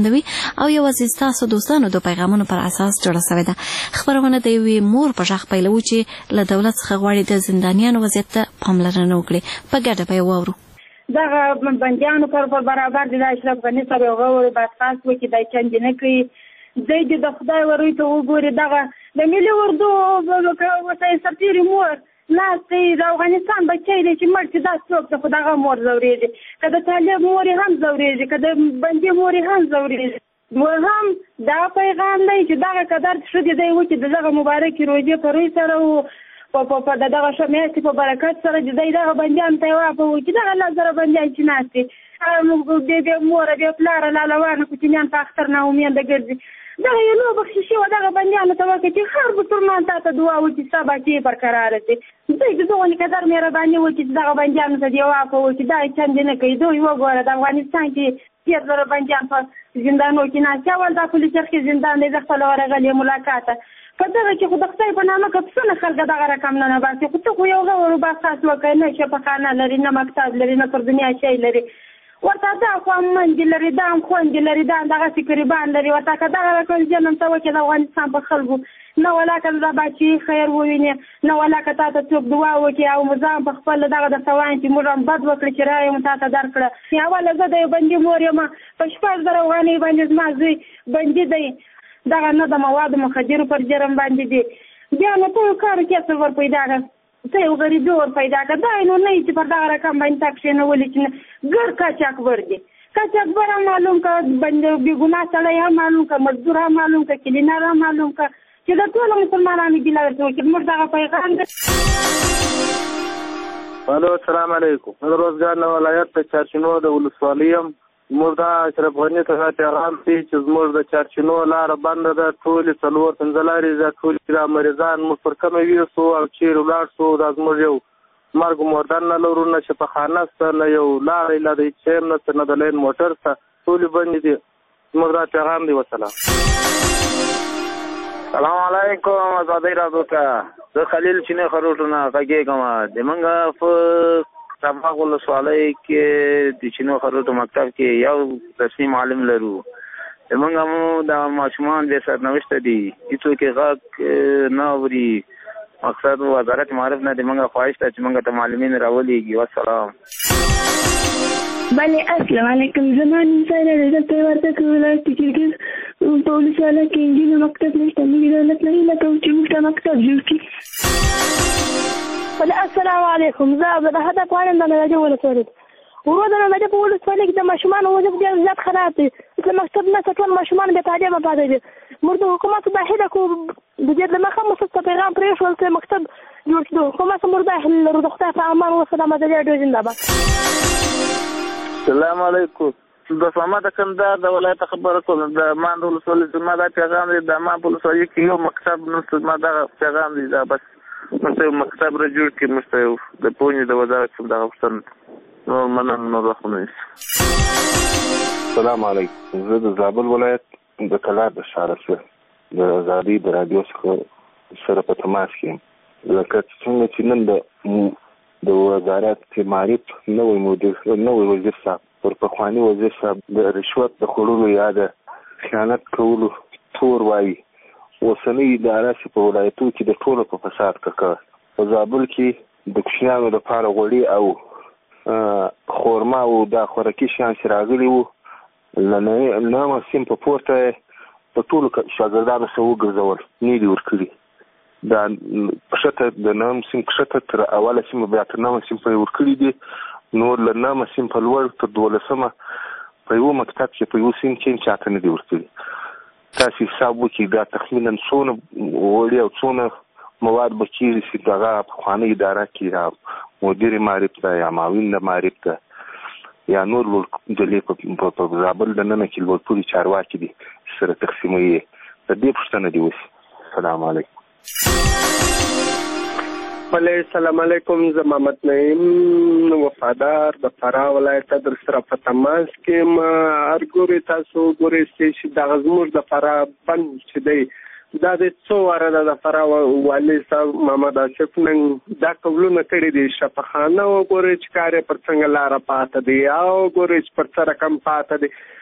څرګندوي او یوازې ستاسو دوستانو د پیغامونو پر اساس جوړه شوې ده. خبرونه د یوې مور په غږ پیلوي چې له دولت څخه غواړي د زندانیانو وضعیت ته پاملرنه وکړي. په ګډه به یې واورو. دغه بندیانو پر برابر د اشرف غني سره یو غوړ بحث وکړي د چندې نه کوي د خدای ورې ته وګوري. دغه د ملي اردو وسایل سفیر مور ناستې د افغانستان بچی دی چې مړ چې دا څوک د خدغه مور زورېږي که د طالب مور هم زورېږي که د بندي مور هم زورېږي. هم دا پیغام دی چې دغه قدر ښځې دی وکړي د دغه مبارکې روژې په روی سره په دغه ښه میاشتې په برکت سره چې دی دغه بندیانو ته یې وعفوه چې دغه 10,000 بندیان چې ناست دي بې موره بې پلاره لالوانه کوچنیان په اختر ناامیده ګرځي. دغه یو لویه بخششي وه دغه بندیانو ته وکړي چې هر مسلمان تا ته دعا وکړي ستا بچې برقراره شي. دوی د دغونې قدر مهرباني وکړي چې دغه بندیانو ته دې وعفوه وکړي. دا یې چندې نه کوي. دوی وګوره د افغانستان کې 10,000 بندیان په زندانو کې ناست. اول دا پولي چرخې زندان دی زه خپله ورغلې ملاقاته په دغه کې خو د خدای په نامه که پسونه خلکه دغه رقم نه باسي خو ته خو یو غور باساس وکړې نه شفاخانه لري نه مکتب لري نه پر دنیا شی لري ورته دا خو هم مندې لري دا هم خوندې لري دا هم دغسې قریبان لري ورته که دغه رقم جنم ته وکړې د افغانستان په خلکو نه ولا که دا بچې خیر ووینې نه ولا که تا ته څوک دعا وکړي او ځان په خپل دغه درته وایم چې موږ هم بد وکړي چې رایه مو تا ته درکړه. اوله زه د یو بندي مور یم په 6,000 افغانۍ باندې زما زوی بندي دی دغه نه د موادو مخدرو پر جرم باندې دي. بیا نو ته یو کار کسب ور پیدا کړه ته یو غریبي ور پیدا کړه دا نو نه چې پر دغه رقم باندې تا کښېنولي چې ګر قاچاقبر دي. قاچاقبر هم معلوم که بېګناه سړی هم معلوم که مزدور هم معلوم که کلینر هم معلوم که چې د ټولو مسلمانانو ګیله ورته وکړي. موږ دغه پیغام دی. الو السلام علیکم. زه د روزګان ولایت د چارچینو د ولسوالۍ یم. موږ دا اشرف غني ته دا پیغام دی چې زموږ د چارچینو لاره بنده ده. ټولې 4 لارې ده ټولې دا مریضان موږ پر کومه ویسو او چیرې ولاړ شو دا زموږ یو مرګ مردن نه لرو نه شفاخانه شته نه یو لارې له د چیم نه نه د لین موټر شته ټولې بندې دي. زموږ دا پیغام دی. وسلام. سلام علیکم. آزادۍ راډیو ته زه خلیل چینی خروټو نه غږېږم. د موږ په سباق ولسوالۍ کې د چینو خروټو مکتب کې یو رسمي معلم لرو. زموږ هم د ماشومان بې سرنوشته دي هېڅوک یې غږ نه اوري. مقصد وزارت معارف نه د موږ خواهش ده چې موږ ته معلمین راولېږي. والسلام. بله السلام علیکم. زما نوم سایره ده. دلته وردګ ولایت کې ګرګیر په ولسوالۍ کې نجونو مکتب نشته. موږ دولت نه هیله کوو چې موږ ته مکتب جوړ کړي. السلام علیکم. زه هدف غواړم د نړۍ ولسوالۍ ورو د نړۍ په ولسوالۍ کې د ماشومانو وضعیت ډېر زیات خراب دی. د مکتب نه ټول ماشومان بې تعلیمه پاتې دي. موږ د حکومت څخه هیله کوو د دې د مخه مو څه پیغام پرېښول چې مکتب جوړ کړو. حکومت څخه موږ دا هیله لرو. د خدای په امان وسلام. ازادي راډیو زنده‌باد. السلام علیکم. د صمد کندهار د ولایت خبره کوم. د مان د ولسوالۍ زما دا پیغام دی. د مان په ولسوالۍ کې یو مکتب نشته. زما دا پیغام دی. دا بس مستو مکتب را جوړ کړي. مستو د پوهنې د وزارت څخه دغه غوښتنه نور مننه نور وخت نه. السلام علیکم. زه د زابل ولایت د کلات د شارسوه د آزادۍ د راډیو څخه سره په تماس کې یم. لکه څنګه چې نن د وزارت معارف نوی مدیر نوی وزیر صاحب پر پخواني وزیر صاحب د رشوت د خوړلو یا د خیانت کولو تور وایي. اوسنۍ اداره چې په ولایتو کې د ټولو په فساد ککړ. په زابل کې د کوچنیانو لپاره غوړي او خورما او د خوراکي شیان چې راغلي وو له نامه سیم په پورته په ټولو شاګردانو سره وګرځول نه دي ورکړي. دا پښته د نام سیم کښته تر اوله سیم بیا تر نامه سیم پورې ورکړي دي. نور له نامه سیم په لوړ تر 12مه په یو مکتب کې په یو سیم کې چاته نه دي ورکړي. تاسو حساب وکړئ دا تخمینا څونه وړي او څونه مواد به چیرې چې دغه پخوانۍ اداره کې یا مدیر معارف ده یا معاون د معارف ده یا نور ډلې په زابل دننه کې لوړپوړي چارواکي دي سره تقسیموي. د دې پوښتنه دې وشي. السلام علیکم. السلام علیکم. زه محمد نعیم وفادار د فراه ولایت در سره په تماس کې ما ارګوري تاسو ګورئ چې دغه زموږ د فراه بند چې دی دا د څو واره د فراه والي صاحب محمد آصف نن دا قبولونه کړي دي. شفاخانه وګورئ چې کار یې پر څنګه لاره پاته دی او ګورئ چې پر څه رقم پاته دی.